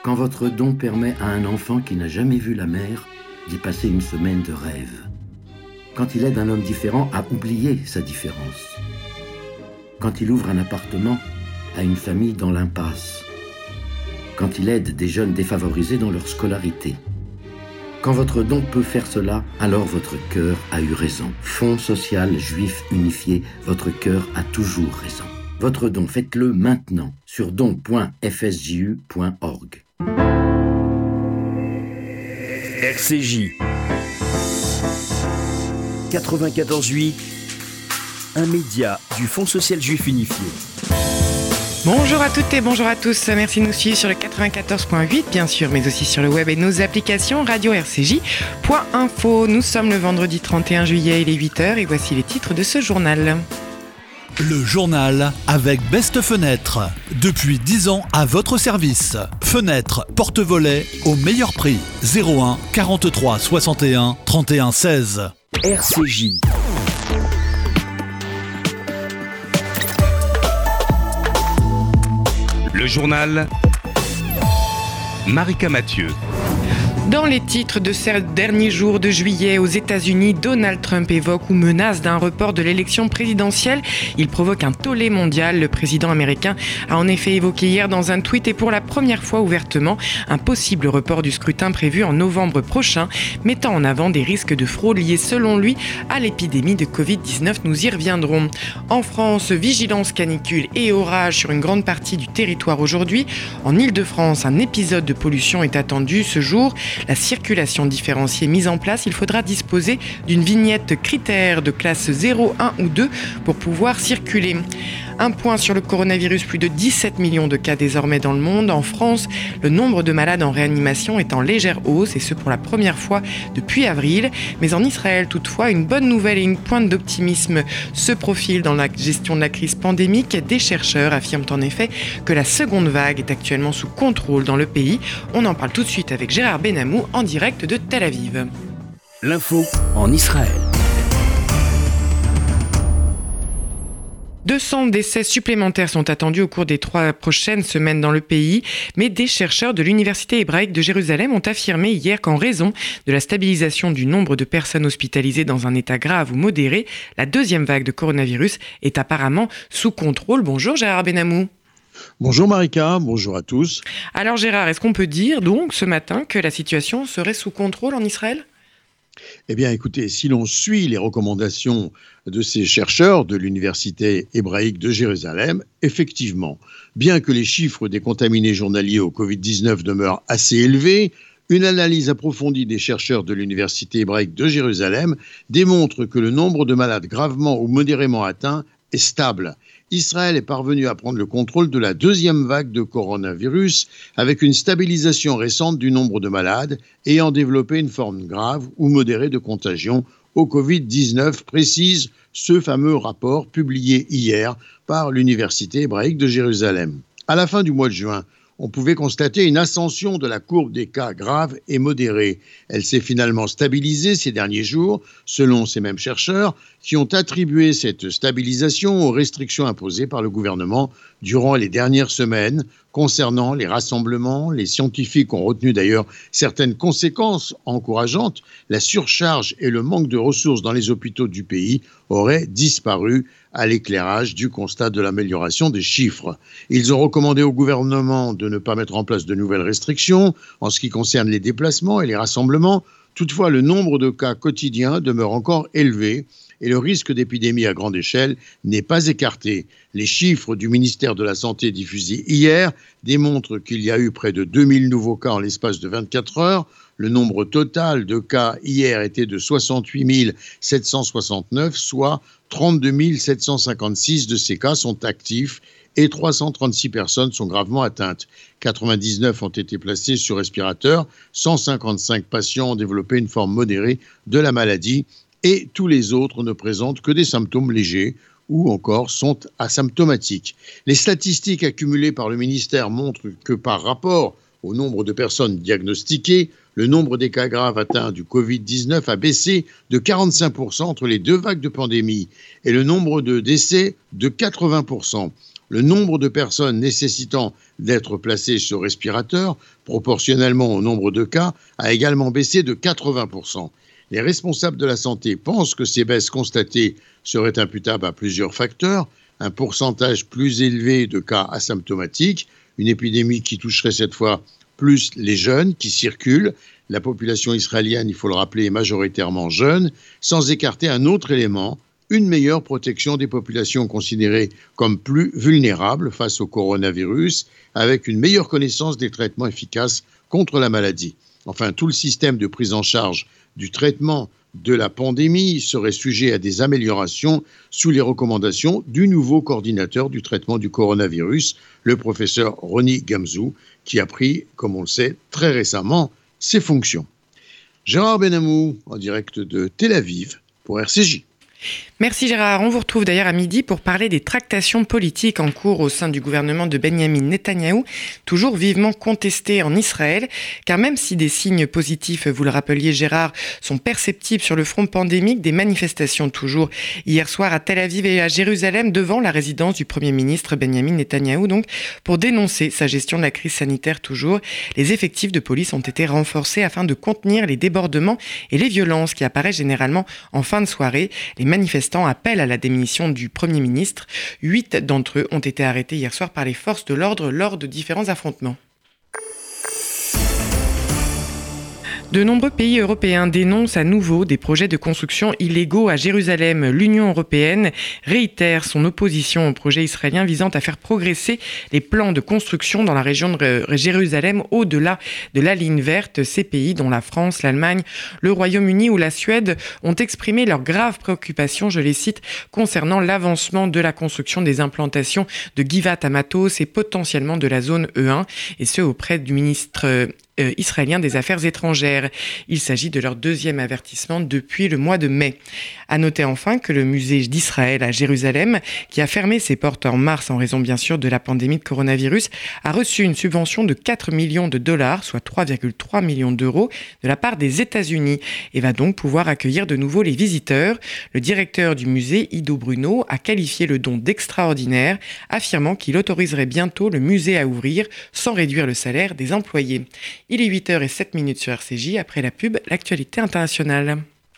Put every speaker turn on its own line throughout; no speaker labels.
Quand votre don permet à un enfant qui n'a jamais vu la mer d'y passer une semaine de rêve. Quand il aide un homme différent à oublier sa différence. Quand il ouvre un appartement à une famille dans l'impasse. Quand il aide des jeunes défavorisés dans leur scolarité. Quand votre don peut faire cela, alors votre cœur a eu raison. Fonds social juif unifié, votre cœur a toujours raison. Votre don, faites-le maintenant sur don.fsju.org.
RCJ 94.8, un média du Fonds social juif unifié.
Bonjour à toutes et bonjour à tous, merci de nous suivre sur le 94.8 bien sûr, mais aussi sur le web et nos applications radio-rcj.info. Nous sommes le vendredi 31 juillet, il est 8h et voici les titres de ce journal.
Le journal avec Best Fenêtre. Depuis 10 ans à votre service. Fenêtre, porte-volets au meilleur prix. 01 43 61 31 16.
RCJ.
Le journal Marika Mathieu.
Dans les titres de ces derniers jours de juillet aux États-Unis, Donald Trump évoque ou menace d'un report de l'élection présidentielle. Il provoque un tollé mondial. Le président américain a en effet évoqué hier dans un tweet et pour la première fois ouvertement un possible report du scrutin prévu en novembre prochain, mettant en avant des risques de fraude liés selon lui à l'épidémie de Covid-19. Nous y reviendrons. En France, vigilance canicule et orage sur une grande partie du territoire aujourd'hui. En Île-de-France, un épisode de pollution est attendu ce jour. La circulation différenciée mise en place, il faudra disposer d'une vignette critère de classe 0, 1 ou 2 pour pouvoir circuler. Un point sur le coronavirus, plus de 17 millions de cas désormais dans le monde. En France, le nombre de malades en réanimation est en légère hausse et ce pour la première fois depuis avril. Mais en Israël, toutefois, une bonne nouvelle et une pointe d'optimisme se profilent dans la gestion de la crise pandémique. Des chercheurs affirment en effet que la seconde vague est actuellement sous contrôle dans le pays. On en parle tout de suite avec Gérard Benamou en direct de Tel Aviv.
L'info en Israël.
200 décès supplémentaires sont attendus au cours des 3 prochaines semaines dans le pays, mais des chercheurs de l'Université hébraïque de Jérusalem ont affirmé hier qu'en raison de la stabilisation du nombre de personnes hospitalisées dans un état grave ou modéré, la deuxième vague de coronavirus est apparemment sous contrôle. Bonjour Gérard Benamou.
Bonjour Marika, bonjour à tous.
Alors Gérard, est-ce qu'on peut dire donc ce matin que la situation serait sous contrôle en Israël ?
Eh bien, écoutez, si l'on suit les recommandations de ces chercheurs de l'Université hébraïque de Jérusalem, effectivement, bien que les chiffres des contaminés journaliers au Covid-19 demeurent assez élevés, une analyse approfondie des chercheurs de l'Université hébraïque de Jérusalem démontre que le nombre de malades gravement ou modérément atteints est stable. Israël est parvenu à prendre le contrôle de la deuxième vague de coronavirus avec une stabilisation récente du nombre de malades ayant développé une forme grave ou modérée de contagion au Covid-19, précise ce fameux rapport publié hier par l'Université hébraïque de Jérusalem. À la fin du mois de juin, on pouvait constater une ascension de la courbe des cas graves et modérés. Elle s'est finalement stabilisée ces derniers jours, selon ces mêmes chercheurs, qui ont attribué cette stabilisation aux restrictions imposées par le gouvernement durant les dernières semaines. Concernant les rassemblements, les scientifiques ont retenu d'ailleurs certaines conséquences encourageantes. La surcharge et le manque de ressources dans les hôpitaux du pays auraient disparu à l'éclairage du constat de l'amélioration des chiffres. Ils ont recommandé au gouvernement de ne pas mettre en place de nouvelles restrictions en ce qui concerne les déplacements et les rassemblements. Toutefois, le nombre de cas quotidiens demeure encore élevé et le risque d'épidémie à grande échelle n'est pas écarté. Les chiffres du ministère de la Santé diffusés hier démontrent qu'il y a eu près de 2000 nouveaux cas en l'espace de 24 heures. Le nombre total de cas hier était de 68 769, soit 32 756 de ces cas sont actifs et 336 personnes sont gravement atteintes. 99 ont été placés sur respirateur, 155 patients ont développé une forme modérée de la maladie et tous les autres ne présentent que des symptômes légers ou encore sont asymptomatiques. Les statistiques accumulées par le ministère montrent que par rapport au nombre de personnes diagnostiquées, le nombre des cas graves atteints du Covid-19 a baissé de 45% entre les deux vagues de pandémie et le nombre de décès de 80%. le nombre de personnes nécessitant d'être placées sur respirateur, proportionnellement au nombre de cas, a également baissé de 80%. Les responsables de la santé pensent que ces baisses constatées seraient imputables à plusieurs facteurs, un pourcentage plus élevé de cas asymptomatiques, une épidémie qui toucherait cette fois plus les jeunes qui circulent. La population israélienne, il faut le rappeler, est majoritairement jeune, sans écarter un autre élément, une meilleure protection des populations considérées comme plus vulnérables face au coronavirus, avec une meilleure connaissance des traitements efficaces contre la maladie. Enfin, tout le système de prise en charge du traitement de la pandémie serait sujet à des améliorations sous les recommandations du nouveau coordinateur du traitement du coronavirus, le professeur Roni Gamzou, qui a pris, comme on le sait, très récemment ses fonctions. Gérard Benamou, en direct de Tel Aviv, pour RCJ.
Merci Gérard. On vous retrouve d'ailleurs à midi pour parler des tractations politiques en cours au sein du gouvernement de Benyamin Netanyahou, toujours vivement contestées en Israël, car même si des signes positifs, vous le rappeliez Gérard, sont perceptibles sur le front pandémique, des manifestations toujours hier soir à Tel Aviv et à Jérusalem devant la résidence du Premier ministre Benyamin Netanyahou, donc pour dénoncer sa gestion de la crise sanitaire toujours. Les effectifs de police ont été renforcés afin de contenir les débordements et les violences qui apparaissent généralement en fin de soirée. Les manifestants appellent à la démission du Premier ministre. 8 d'entre eux ont été arrêtés hier soir par les forces de l'ordre lors de différents affrontements. De nombreux pays européens dénoncent à nouveau des projets de construction illégaux à Jérusalem. L'Union européenne réitère son opposition au projet israélien visant à faire progresser les plans de construction dans la région de Jérusalem au-delà de la ligne verte. Ces pays, dont la France, l'Allemagne, le Royaume-Uni ou la Suède, ont exprimé leurs graves préoccupations, je les cite, concernant l'avancement de la construction des implantations de Givat Hamatos et potentiellement de la zone E1, et ce auprès du ministre israélien des Affaires étrangères. Il s'agit de leur deuxième avertissement depuis le mois de mai. À noter enfin que le musée d'Israël à Jérusalem, qui a fermé ses portes en mars en raison bien sûr de la pandémie de coronavirus, a reçu une subvention de 4 millions de dollars, soit 3,3 millions d'euros, de la part des États-Unis et va donc pouvoir accueillir de nouveau les visiteurs. Le directeur du musée, Ido Bruno, a qualifié le don d'extraordinaire, affirmant qu'il autoriserait bientôt le musée à ouvrir sans réduire le salaire des employés. Il est 8h07 sur RCJ. Après la pub, l'actualité internationale.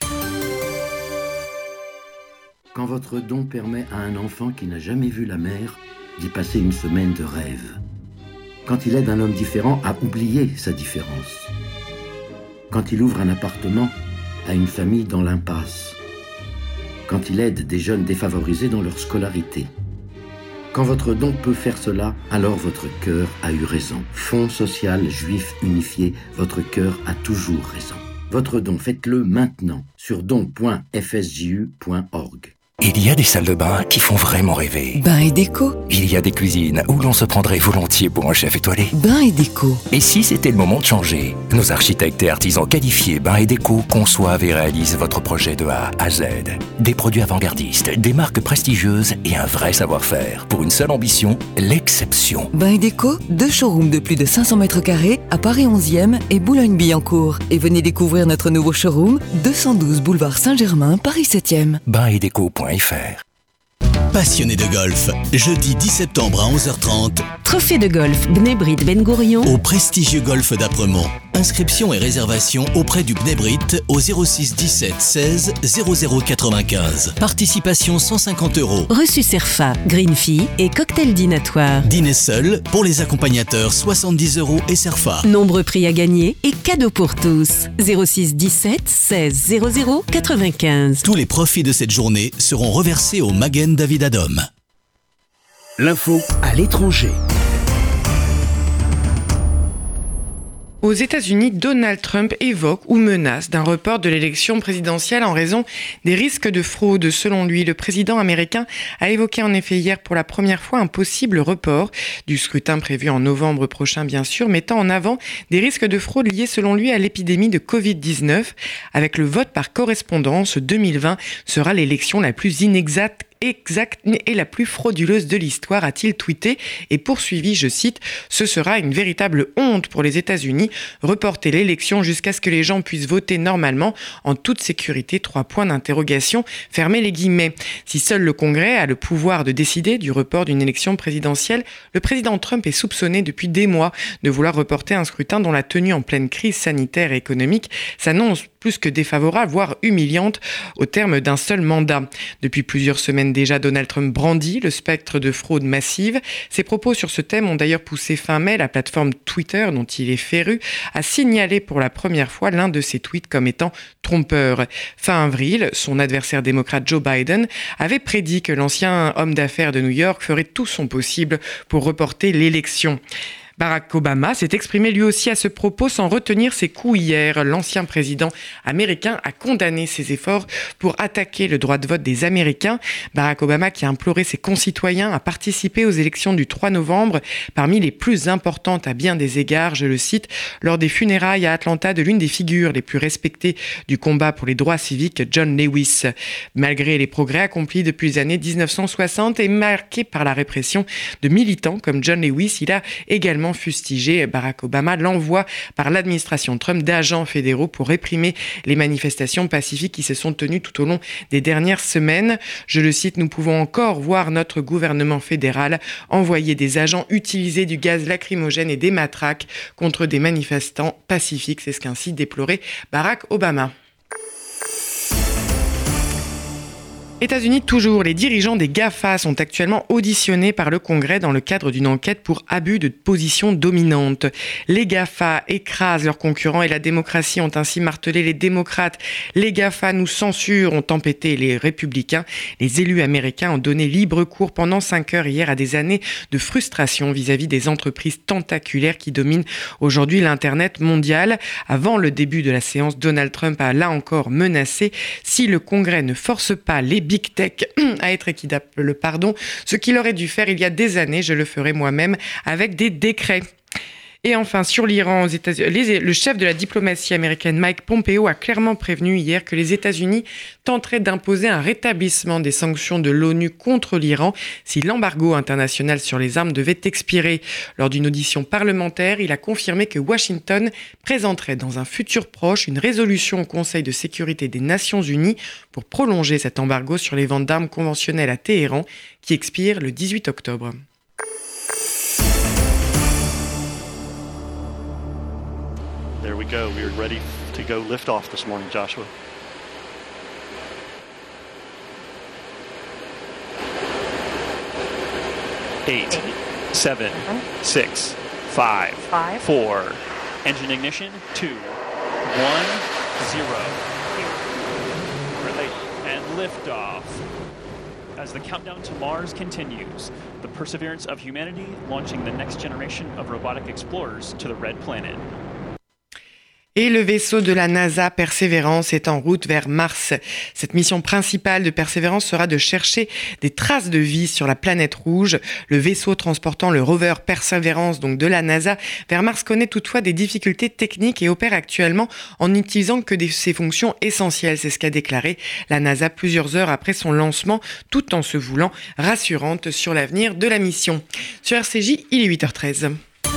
Quand votre don permet à un enfant qui n'a jamais vu la mer d'y passer une semaine de rêve. Quand il aide un homme différent à oublier sa différence. Quand il ouvre un appartement à une famille dans l'impasse. Quand il aide des jeunes défavorisés dans leur scolarité. Quand votre don peut faire cela, alors votre cœur a eu raison. Fonds social juif unifié, votre cœur a toujours raison. Votre don, faites-le maintenant sur don.fsju.org.
Il y a des salles de bain qui font vraiment rêver.
Bain et déco.
Il y a des cuisines où l'on se prendrait volontiers pour un chef étoilé.
Bain et déco.
Et si c'était le moment de changer? Nos architectes et artisans qualifiés Bain et Déco conçoivent et réalisent votre projet de A à Z. Des produits avant-gardistes, des marques prestigieuses et un vrai savoir-faire. Pour une seule ambition, l'exception.
Bain et déco, 2 showrooms de plus de 500 mètres carrés à Paris 11e et Boulogne-Billancourt. Et venez découvrir notre nouveau showroom, 212 boulevard Saint-Germain, Paris 7e.
Bainetdeco.fr.
Passionné de golf, jeudi 10 septembre à 11h30,
Trophée de golf Bnei Brit Ben Gourion
au prestigieux golf d'Apremont. Inscription et réservation auprès du Bnei Brit au 06 17 16 00 95. Participation 150 €.
Reçu Cerfa, Green Fee et cocktail dînatoire.
Dîner seul, pour les accompagnateurs 70 € et Cerfa.
Nombreux prix à gagner et cadeaux pour tous. 06 17 16 00 95.
Tous les profits de cette journée seront reversés au Magen David Adom.
L'info à l'étranger.
Aux États-Unis, Donald Trump évoque ou menace d'un report de l'élection présidentielle en raison des risques de fraude. Selon lui, le président américain a évoqué en effet hier pour la première fois un possible report du scrutin prévu en novembre prochain, bien sûr, mettant en avant des risques de fraude liés selon lui à l'épidémie de Covid-19. Avec le vote par correspondance, 2020 sera l'élection la plus inexacte exacte et la plus frauduleuse de l'histoire, a-t-il tweeté et poursuivi, je cite, « Ce sera une véritable honte pour les États-Unis, reporter l'élection jusqu'à ce que les gens puissent voter normalement, en toute sécurité, 3 points d'interrogation, fermez les guillemets. Si seul le Congrès a le pouvoir de décider du report d'une élection présidentielle, le président Trump est soupçonné depuis des mois de vouloir reporter un scrutin dont la tenue en pleine crise sanitaire et économique s'annonce plus que défavorable, voire humiliante, au terme d'un seul mandat. Depuis plusieurs semaines déjà, Donald Trump brandit le spectre de fraude massive. Ses propos sur ce thème ont d'ailleurs poussé fin mai la plateforme Twitter, dont il est féru, à signaler pour la première fois l'un de ses tweets comme étant trompeur. Fin avril, son adversaire démocrate Joe Biden avait prédit que l'ancien homme d'affaires de New York ferait tout son possible pour reporter l'élection. Barack Obama s'est exprimé lui aussi à ce propos sans retenir ses coups hier. L'ancien président américain a condamné ses efforts pour attaquer le droit de vote des Américains. Barack Obama qui a imploré ses concitoyens à participer aux élections du 3 novembre, parmi les plus importantes à bien des égards, je le cite, lors des funérailles à Atlanta de l'une des figures les plus respectées du combat pour les droits civiques, John Lewis. Malgré les progrès accomplis depuis les années 1960 et marqués par la répression de militants comme John Lewis, il a également fustigé Barack Obama l'envoi par l'administration Trump d'agents fédéraux pour réprimer les manifestations pacifiques qui se sont tenues tout au long des dernières semaines. Je le cite, « Nous pouvons encore voir notre gouvernement fédéral envoyer des agents utiliser du gaz lacrymogène et des matraques contre des manifestants pacifiques », c'est ce qu'ainsi déplorait Barack Obama. États-Unis toujours, les dirigeants des GAFA sont actuellement auditionnés par le Congrès dans le cadre d'une enquête pour abus de position dominante. Les GAFA écrasent leurs concurrents et la démocratie, ont ainsi martelé les démocrates. Les GAFA nous censurent, ont tempêté les républicains. Les élus américains ont donné libre cours pendant 5 heures hier à des années de frustration vis-à-vis des entreprises tentaculaires qui dominent aujourd'hui l'Internet mondial. Avant le début de la séance, Donald Trump a là encore menacé si le Congrès ne force pas les Big Tech à être équitable, ce qu'il aurait dû faire il y a des années, je le ferai moi-même avec des décrets. Et enfin, sur l'Iran, aux États-Unis, le chef de la diplomatie américaine Mike Pompeo a clairement prévenu hier que les États-Unis tenteraient d'imposer un rétablissement des sanctions de l'ONU contre l'Iran si l'embargo international sur les armes devait expirer. Lors d'une audition parlementaire, il a confirmé que Washington présenterait dans un futur proche une résolution au Conseil de sécurité des Nations Unies pour prolonger cet embargo sur les ventes d'armes conventionnelles à Téhéran qui expire le 18 octobre.
There we go. We are ready to go lift off this morning, Joshua. Eight, 7, 6, 5, 4. Engine ignition. 2, 1, 0. Relay and liftoff. As the countdown to Mars continues, the perseverance of humanity launching the next generation of robotic explorers to the Red Planet.
Et le vaisseau de la NASA Perseverance est en route vers Mars. Cette mission principale de Perseverance sera de chercher des traces de vie sur la planète rouge. Le vaisseau transportant le rover Perseverance, donc de la NASA, vers Mars connaît toutefois des difficultés techniques et opère actuellement en n'utilisant que ses fonctions essentielles. C'est ce qu'a déclaré la NASA plusieurs heures après son lancement, tout en se voulant rassurante sur l'avenir de la mission. Sur RCJ, il est 8h13.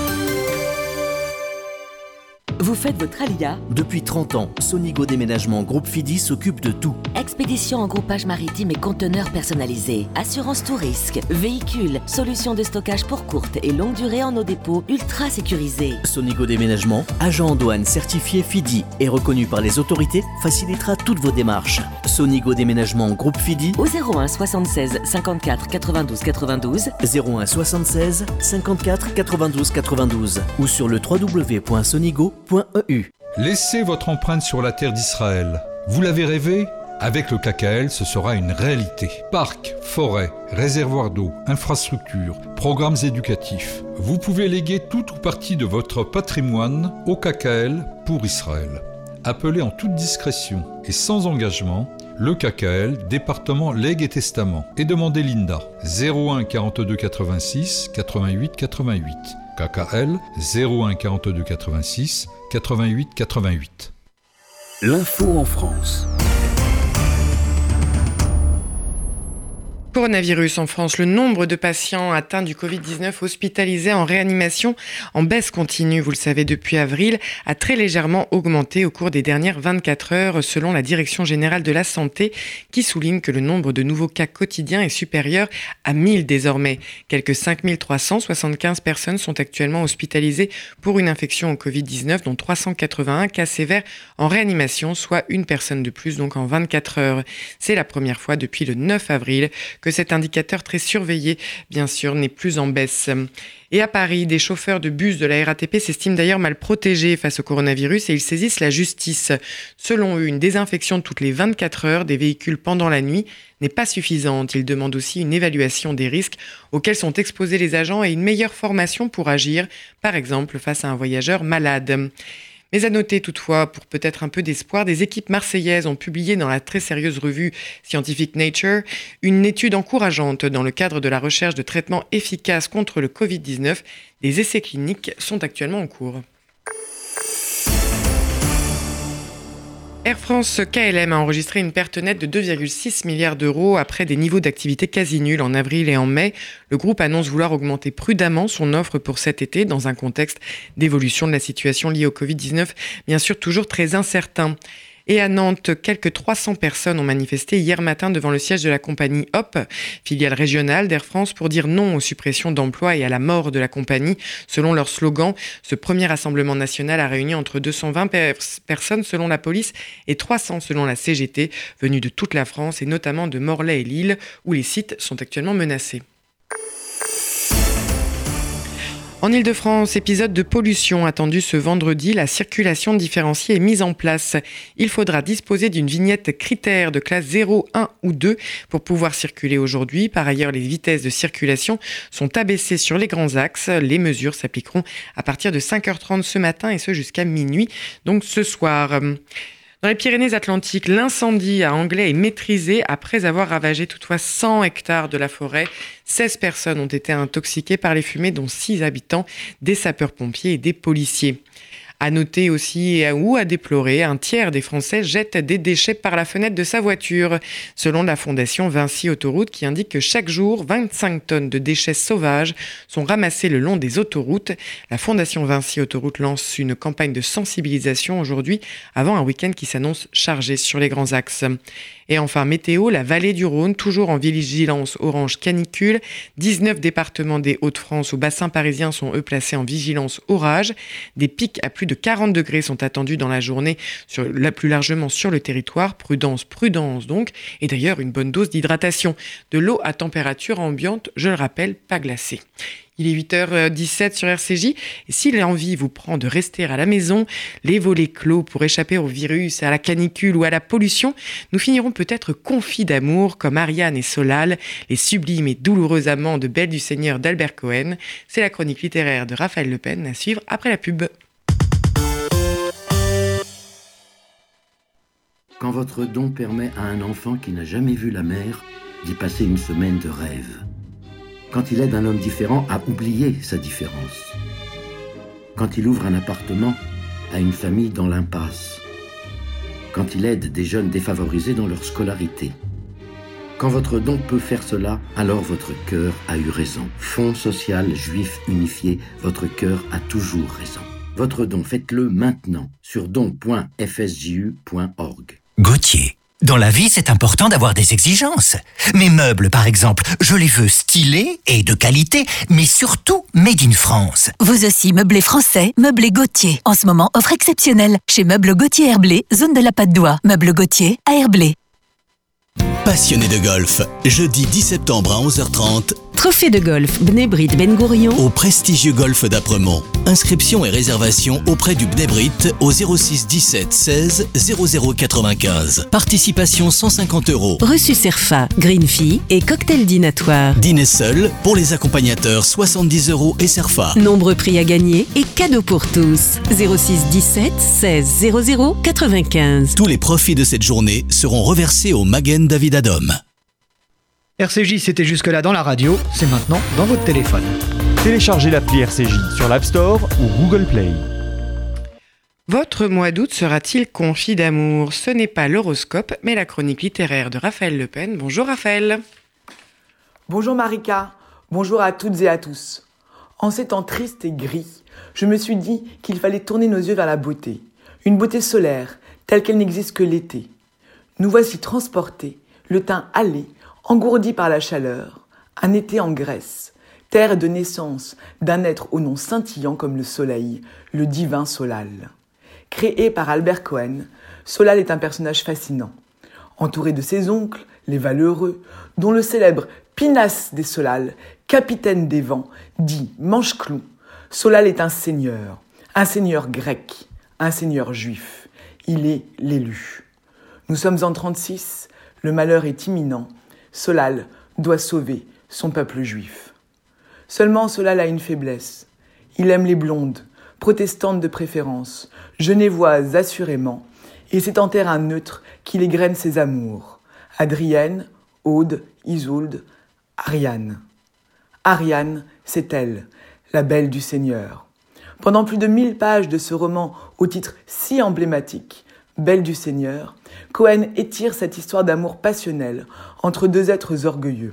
Vous faites votre alia?
Depuis 30 ans, Sonigo Déménagement Groupe Fidi s'occupe de tout.
Expédition en groupage maritime et conteneurs personnalisés. Assurance tout risque. Véhicules. Solutions de stockage pour courte et longue durée en nos dépôts ultra sécurisés.
Sonigo Déménagement, agent en douane certifié Fidi et reconnu par les autorités, facilitera toutes vos démarches. Sonigo Déménagement Groupe Fidi
au 01 76 54 92 92
01 76 54 92 92 ou sur le www.sonigo.eu.
Laissez votre empreinte sur la terre d'Israël. Vous l'avez rêvé ? Avec le KKL, ce sera une réalité. Parcs, forêts, réservoirs d'eau, infrastructures, programmes éducatifs. Vous pouvez léguer tout ou partie de votre patrimoine au KKL pour Israël. Appelez en toute discrétion et sans engagement le KKL, département Legs et Testament, et demandez Linda. 01 42 86 88 88. KKL 01 42 86 88 88.
L'info en France.
Coronavirus en France, le nombre de patients atteints du Covid-19 hospitalisés en réanimation en baisse continue, vous le savez, depuis avril, a très légèrement augmenté au cours des dernières 24 heures selon la Direction générale de la santé qui souligne que le nombre de nouveaux cas quotidiens est supérieur à 1000 désormais. Quelques 5375 personnes sont actuellement hospitalisées pour une infection au Covid-19 dont 381 cas sévères en réanimation, soit une personne de plus donc en 24 heures. C'est la première fois depuis le 9 avril que cet indicateur très surveillé, bien sûr, n'est plus en baisse. Et à Paris, des chauffeurs de bus de la RATP s'estiment d'ailleurs mal protégés face au coronavirus et ils saisissent la justice. Selon eux, une désinfection toutes les 24 heures des véhicules pendant la nuit n'est pas suffisante. Ils demandent aussi une évaluation des risques auxquels sont exposés les agents et une meilleure formation pour agir, par exemple face à un voyageur malade. Mais à noter toutefois, pour peut-être un peu d'espoir, des équipes marseillaises ont publié dans la très sérieuse revue scientifique Nature une étude encourageante dans le cadre de la recherche de traitements efficaces contre le Covid-19. Des essais cliniques sont actuellement en cours. Air France KLM a enregistré une perte nette de 2,6 milliards d'euros après des niveaux d'activité quasi nuls en avril et en mai. Le groupe annonce vouloir augmenter prudemment son offre pour cet été dans un contexte d'évolution de la situation liée au Covid-19, bien sûr toujours très incertain. Et à Nantes, quelques 300 personnes ont manifesté hier matin devant le siège de la compagnie HOP, filiale régionale d'Air France, pour dire non aux suppressions d'emplois et à la mort de la compagnie. Selon leur slogan, ce premier rassemblement national a réuni entre 220 personnes selon la police et 300 selon la CGT, venues de toute la France et notamment de Morlaix et Lille, où les sites sont actuellement menacés. En Ile-de-France, épisode de pollution attendu ce vendredi, la circulation différenciée est mise en place. Il faudra disposer d'une vignette critère de classe 0, 1 ou 2 pour pouvoir circuler aujourd'hui. Par ailleurs, les vitesses de circulation sont abaissées sur les grands axes. Les mesures s'appliqueront à partir de 5h30 ce matin et ce jusqu'à minuit, donc ce soir. Dans les Pyrénées-Atlantiques, l'incendie à Anglet est maîtrisé après avoir ravagé toutefois 100 hectares de la forêt. 16 personnes ont été intoxiquées par les fumées, dont 6 habitants, des sapeurs-pompiers et des policiers. À noter aussi ou à déplorer, un tiers des Français jettent des déchets par la fenêtre de sa voiture. Selon la fondation Vinci Autoroute qui indique que chaque jour, 25 tonnes de déchets sauvages sont ramassés le long des autoroutes. La fondation Vinci Autoroute lance une campagne de sensibilisation aujourd'hui avant un week-end qui s'annonce chargé sur les grands axes. Et enfin, météo, la vallée du Rhône, toujours en vigilance orange canicule. 19 départements des Hauts-de-France au bassin parisien sont eux placés en vigilance orage. Des pics à plus de 40 degrés sont attendus dans la journée, plus largement sur le territoire. Prudence donc. Et d'ailleurs, une bonne dose d'hydratation. De l'eau à température ambiante, je le rappelle, pas glacée. Il est 8h17 sur RCJ et si l'envie vous prend de rester à la maison, les volets clos pour échapper au virus, à la canicule ou à la pollution, nous finirons peut-être confis d'amour comme Ariane et Solal, les sublimes et douloureux amants de Belle du Seigneur d'Albert Cohen. C'est la chronique littéraire de Raphaël Le Pen à suivre après la pub.
Quand votre don permet à un enfant qui n'a jamais vu la mer d'y passer une semaine de rêve. Quand il aide un homme différent à oublier sa différence. Quand il ouvre un appartement à une famille dans l'impasse. Quand il aide des jeunes défavorisés dans leur scolarité. Quand votre don peut faire cela, alors votre cœur a eu raison. Fonds social juif unifié, votre cœur a toujours raison. Votre don, faites-le maintenant sur don.fsju.org.
Gauthier. Dans la vie, c'est important d'avoir des exigences. Mes meubles, par exemple, je les veux stylés et de qualité, mais surtout made in France.
Vous aussi, meublés français, meublés Gauthier. En ce moment, offre exceptionnelle chez Meubles Gauthier Herblay, zone de la Patte d'Oie. Meubles Gauthier à Herblay.
Passionné de golf, jeudi 10 septembre à 11h30.
Trophée de golf Bnebrit Ben Gourion
Au prestigieux golf d'Apremont. Inscription et réservation auprès du Bnebrit au 06 17 16 00 95. Participation 150 €.
Reçu Cerfa, Green Fee et cocktail dînatoire.
Dîner seul, pour les accompagnateurs 70 € et Cerfa.
Nombreux prix à gagner et cadeaux pour tous. 06 17 16 00 95.
Tous les profits de cette journée seront reversés au Magen David Adom.
RCJ, c'était jusque-là dans la radio, c'est maintenant dans votre téléphone.
Téléchargez l'appli RCJ sur l'App Store ou Google Play.
Votre mois d'août sera-t-il confit d'amour ? Ce n'est pas l'horoscope, mais la chronique littéraire de Raphaël Le Pen. Bonjour Raphaël.
Bonjour Marika, bonjour à toutes et à tous. En ces temps tristes et gris, je me suis dit qu'il fallait tourner nos yeux vers la beauté. Une beauté solaire, telle qu'elle n'existe que l'été. Nous voici transportés, le teint hâlé, engourdi par la chaleur. Un été en Grèce, terre de naissance d'un être au nom scintillant comme le soleil, le divin Solal. Créé par Albert Cohen, Solal est un personnage fascinant. Entouré de ses oncles, les Valeureux, dont le célèbre Pinasse des Solal, capitaine des vents, dit Manche-Clou, Solal est un seigneur grec, un seigneur juif. Il est l'élu. Nous sommes en 36, le malheur est imminent. Solal doit sauver son peuple juif. Seulement Solal a une faiblesse. Il aime les blondes, protestantes de préférence, genevoises assurément, et c'est en terrain neutre qu'il égrène ses amours. Adrienne, Aude, Isolde, Ariane. Ariane, c'est elle, la belle du Seigneur. Pendant plus de 1000 pages de ce roman au titre si emblématique, Belle du Seigneur, Cohen étire cette histoire d'amour passionnel entre deux êtres orgueilleux.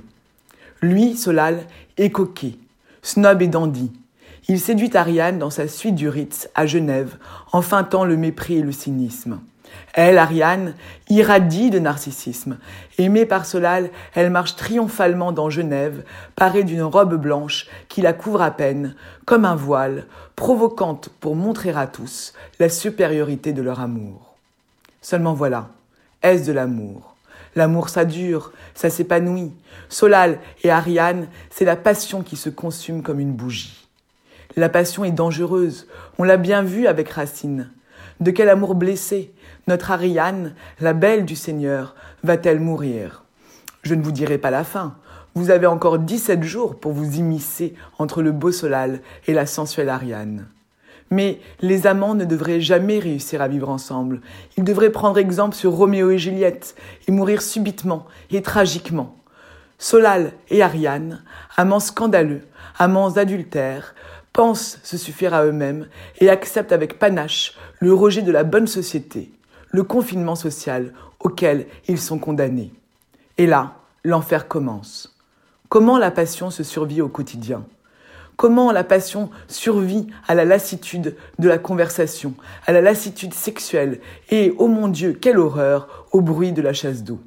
Lui, Solal, est coquet, snob et dandy. Il séduit Ariane dans sa suite du Ritz à Genève en feintant le mépris et le cynisme. Elle, Ariane, irradie de narcissisme. Aimée par Solal, elle marche triomphalement dans Genève, parée d'une robe blanche qui la couvre à peine, comme un voile, provocante pour montrer à tous la supériorité de leur amour. Seulement voilà, est-ce de l'amour ? L'amour, ça dure, ça s'épanouit. Solal et Ariane, c'est la passion qui se consume comme une bougie. La passion est dangereuse, on l'a bien vu avec Racine. De quel amour blessé notre Ariane, la belle du Seigneur, va-t-elle mourir ? Je ne vous dirai pas la fin. Vous avez encore 17 jours pour vous immiscer entre le beau Solal et la sensuelle Ariane. Mais les amants ne devraient jamais réussir à vivre ensemble. Ils devraient prendre exemple sur Roméo et Juliette et mourir subitement et tragiquement. Solal et Ariane, amants scandaleux, amants adultères, pensent se suffire à eux-mêmes et acceptent avec panache le rejet de la bonne société, le confinement social auquel ils sont condamnés. Et là, l'enfer commence. Comment la passion se survit au quotidien ? Comment la passion survit à la lassitude de la conversation, à la lassitude sexuelle et, oh mon Dieu, quelle horreur, au bruit de la chasse d'eau.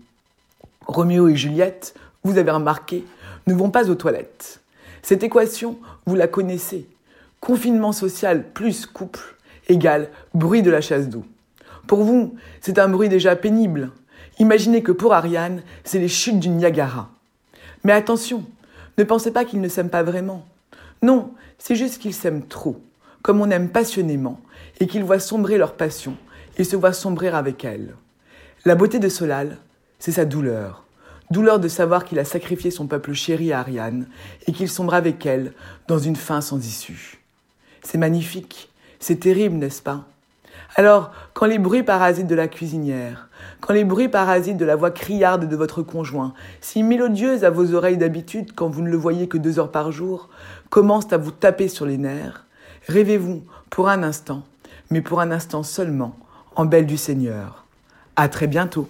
Roméo et Juliette, vous avez remarqué, ne vont pas aux toilettes. Cette équation, vous la connaissez. Confinement social plus couple égale bruit de la chasse d'eau. Pour vous, c'est un bruit déjà pénible. Imaginez que pour Ariane, c'est les chutes du Niagara. Mais attention, ne pensez pas qu'ils ne s'aiment pas vraiment. Non, c'est juste qu'ils s'aiment trop, comme on aime passionnément, et qu'ils voient sombrer leur passion, et se voient sombrer avec elle. La beauté de Solal, c'est sa douleur. Douleur de savoir qu'il a sacrifié son peuple chéri à Ariane, et qu'il sombre avec elle dans une fin sans issue. C'est magnifique, c'est terrible, n'est-ce pas ? Alors, quand les bruits parasites de la cuisinière, quand les bruits parasites de la voix criarde de votre conjoint, si mélodieuse à vos oreilles d'habitude quand vous ne le voyez que 2 heures par jour, commencent à vous taper sur les nerfs, rêvez-vous pour un instant, mais pour un instant seulement, en belle du Seigneur. À très bientôt.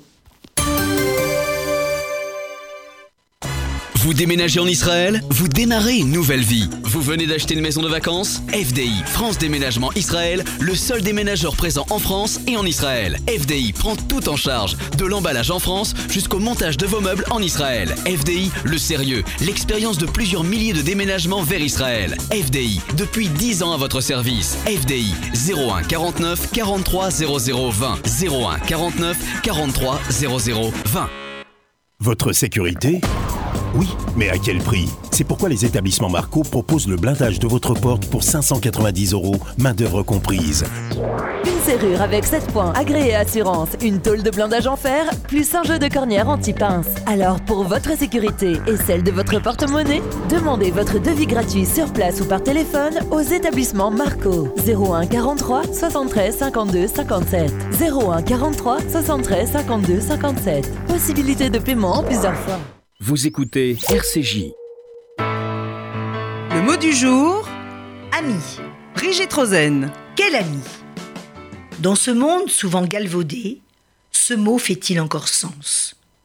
Vous déménagez en Israël ? Vous démarrez une nouvelle vie. Vous venez d'acheter une maison de vacances ? FDI, France Déménagement Israël, le seul déménageur présent en France et en Israël. FDI prend tout en charge, de l'emballage en France jusqu'au montage de vos meubles en Israël. FDI, le sérieux, l'expérience de plusieurs milliers de déménagements vers Israël. FDI, depuis 10 ans à votre service. FDI, 01 49 43 00 20. 01 49 43 00 20.
Votre sécurité ? Oui, mais à quel prix ? C'est pourquoi les établissements Marco proposent le blindage de votre porte pour 590 €, main-d'œuvre comprise.
Une serrure avec 7 points, agréé assurance, une tôle de blindage en fer, plus un jeu de cornière anti-pince. Alors pour votre sécurité et celle de votre porte-monnaie, demandez votre devis gratuit sur place ou par téléphone aux établissements Marco. 01 43 73 52 57. 01 43 73 52 57. Possibilité de paiement en plusieurs fois.
Vous écoutez RCJ.
Le mot du jour, ami. Brigitte Rosen. Quel ami ?
Dans ce monde souvent galvaudé, ce mot fait-il encore sens ?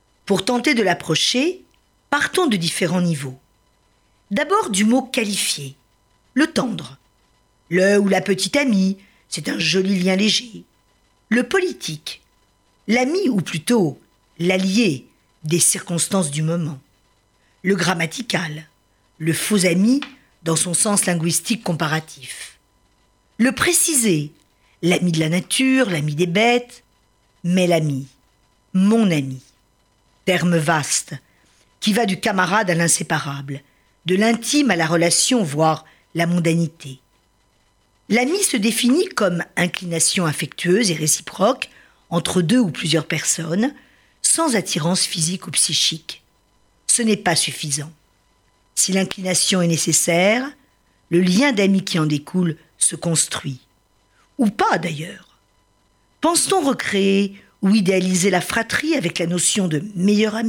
Pour tenter de l'approcher, Partons de différents niveaux. D'abord du mot qualifié, le tendre. Le ou la petite amie, c'est un joli lien léger. Le politique, l'ami ou plutôt l'allié des circonstances du moment. Le grammatical, le faux ami dans son sens linguistique comparatif. Le précisé, l'ami de la nature, l'ami des bêtes, mais l'ami, mon ami. Terme vaste, qui va du camarade à l'inséparable, de l'intime à la relation, voire la mondanité. L'ami se définit comme inclination affectueuse et réciproque entre deux ou plusieurs personnes, sans attirance physique ou psychique. Ce n'est pas suffisant. Si l'inclination est nécessaire, le lien d'amis qui en découle se construit. Ou pas d'ailleurs. Pense-t-on recréer ou idéaliser la fratrie avec la notion de meilleur ami ?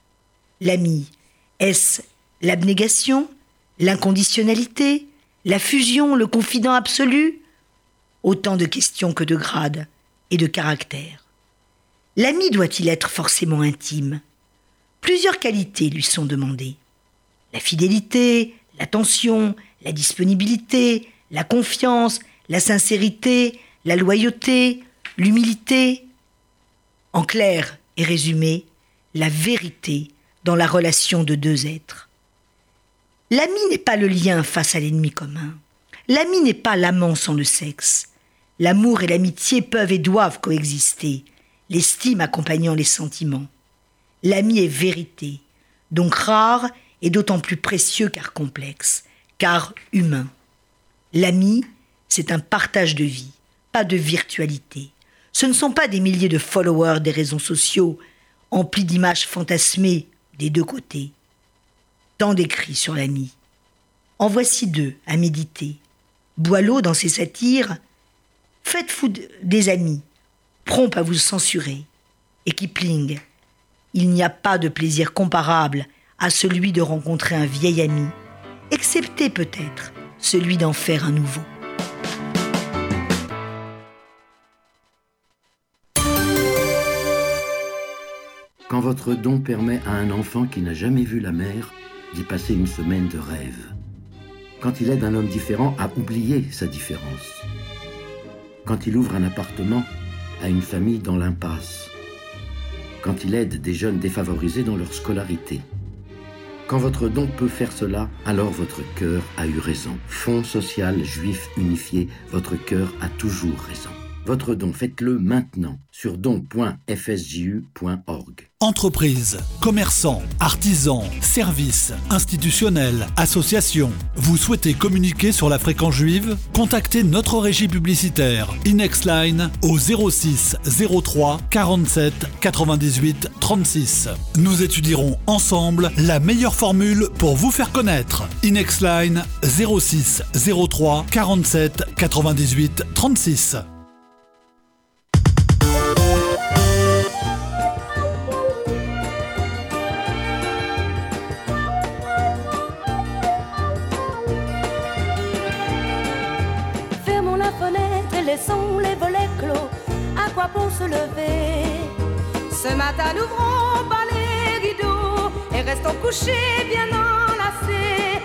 L'ami, est-ce l'abnégation, l'inconditionnalité, la fusion, le confident absolu ? Autant de questions que de grades et de caractères. L'ami doit-il être forcément intime ? Plusieurs qualités lui sont demandées. La fidélité, l'attention, la disponibilité, la confiance, la sincérité, la loyauté, l'humilité. En clair et résumé, la vérité dans la relation de deux êtres. L'ami n'est pas le lien face à l'ennemi commun. L'ami n'est pas l'amant sans le sexe. L'amour et l'amitié peuvent et doivent coexister, l'estime accompagnant les sentiments. L'ami est vérité, donc rare et d'autant plus précieux car complexe, car humain. L'ami, c'est un partage de vie, pas de virtualité. Ce ne sont pas des milliers de followers des réseaux sociaux, emplis d'images fantasmées des deux côtés. Tant d'écrits sur l'ami. En voici deux à méditer. Boileau, dans ses satires, « Faites-vous des amis, prompt à vous censurer. » Et Kipling, « Il n'y a pas de plaisir comparable à celui de rencontrer un vieil ami, excepté peut-être celui d'en faire un nouveau. »
Quand votre don permet à un enfant qui n'a jamais vu la mer d'y passer une semaine de rêve. Quand il aide un homme différent à oublier sa différence. Quand il ouvre un appartement à une famille dans l'impasse. Quand il aide des jeunes défavorisés dans leur scolarité. Quand votre don peut faire cela, alors votre cœur a eu raison. Fonds social juif unifié, votre cœur a toujours raison. Votre don, faites-le maintenant sur don.fsju.org.
Entreprises, commerçants, artisans, services, institutionnels, associations. Vous souhaitez communiquer sur la fréquence juive ? Contactez notre régie publicitaire Inexline au 06 03 47 98 36. Nous étudierons ensemble la meilleure formule pour vous faire connaître. Inexline 06 03 47 98 36.
Laissons les volets clos, à quoi bon se lever? Ce matin n'ouvrons pas les rideaux et restons couchés bien enlacés.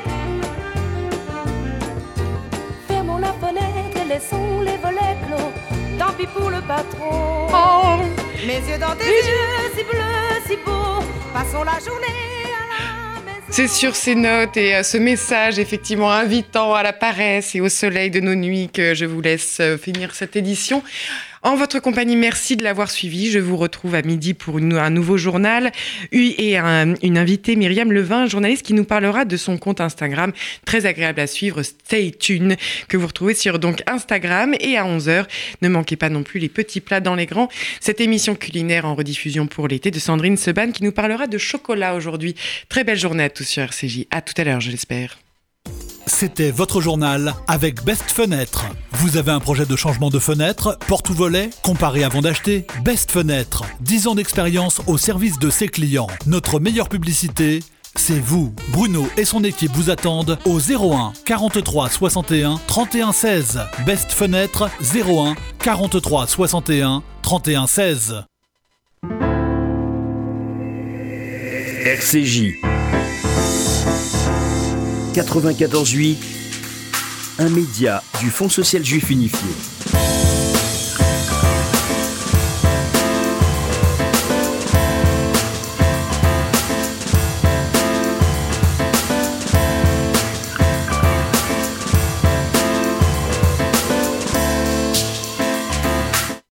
Fermons la fenêtre et laissons les volets clos, tant pis pour le patron. Oh. Mes yeux dans tes yeux, si bleus, si beaux, passons la journée.
C'est sur ces notes et ce message effectivement invitant à la paresse et au soleil de nos nuits que je vous laisse finir cette édition. En votre compagnie, merci de l'avoir suivi. Je vous retrouve à midi pour un nouveau journal et une invitée, Myriam Levin, journaliste qui nous parlera de son compte Instagram, très agréable à suivre, Stay Tuned, que vous retrouvez sur donc Instagram. Et à 11h, ne manquez pas non plus les petits plats dans les grands. Cette émission culinaire en rediffusion pour l'été de Sandrine Seban qui nous parlera de chocolat aujourd'hui. Très belle journée à tous sur RCJ. À tout à l'heure, je l'espère.
C'était votre journal avec Best Fenêtre. Vous avez un projet de changement de fenêtre, porte ou volet, comparé avant d'acheter ? Best Fenêtre, 10 ans d'expérience au service de ses clients. Notre meilleure publicité, c'est vous. Bruno et son équipe vous attendent au 01 43 61 31 16. Best Fenêtre 01 43 61 31 16.
RCJ
94.8, un média du Fonds social juif unifié.